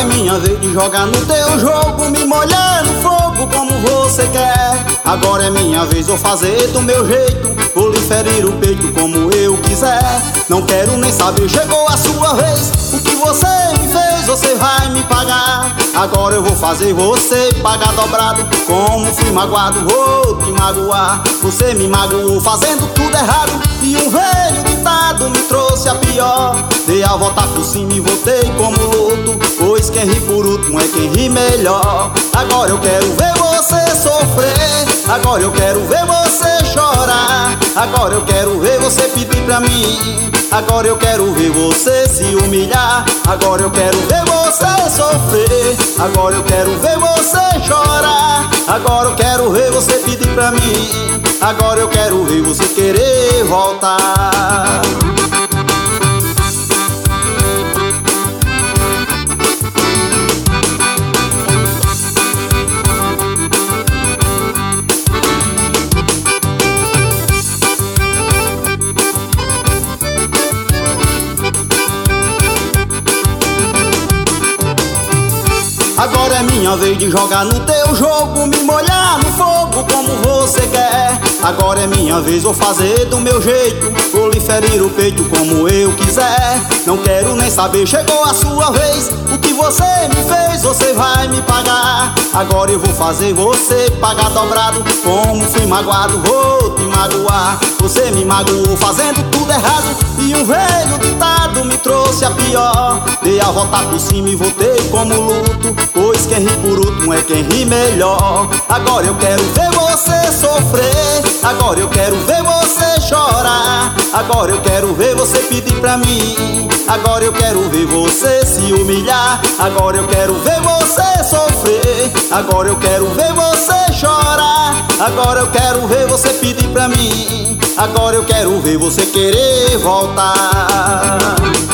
é minha vez de jogar no teu jogo, me molhar no fogo como você quer. Agora é minha vez, vou fazer do meu jeito, vou lhe ferir o peito como eu quiser. Não quero nem saber, chegou a sua vez. O que você me fez, você vai me pagar. Agora eu vou fazer você pagar dobrado. Como fui magoado, vou te magoar. Você me magoou fazendo tudo errado, e um velho ditado me trouxe a pior. Dei a volta por cima e voltei como luto, pois quem ri por último é quem ri melhor. Agora eu quero ver você sofrer, agora eu quero ver você chorar. Agora eu quero ver você pedir pra mim, agora eu quero ver você se humilhar. Agora eu quero ver você sofrer, agora eu quero ver você chorar. Agora eu quero ver você pedir pra mim, agora eu quero ver você querer voltar. Agora é minha vez de jogar no teu jogo, me molhar no fogo como você quer. Agora é minha vez, vou fazer do meu jeito, vou lhe ferir o peito como eu quiser. Não quero nem saber, chegou a sua vez. O que você me fez, você vai me pagar. Agora eu vou fazer você pagar dobrado. Como fui magoado, vou te magoar. Você me magoou fazendo tudo errado, e um velho ditado me trouxe a pior. Dei a volta por cima e voltei como luto, pois quem ri por último é quem ri melhor. Agora eu quero ver você sofrer, agora eu quero ver você chorar. Agora eu quero ver você pedir pra mim, agora eu quero ver você se humilhar. Agora eu quero ver você sofrer, agora eu quero ver você chorar. Agora eu quero ver você pedir pra mim, agora eu quero ver você querer voltar.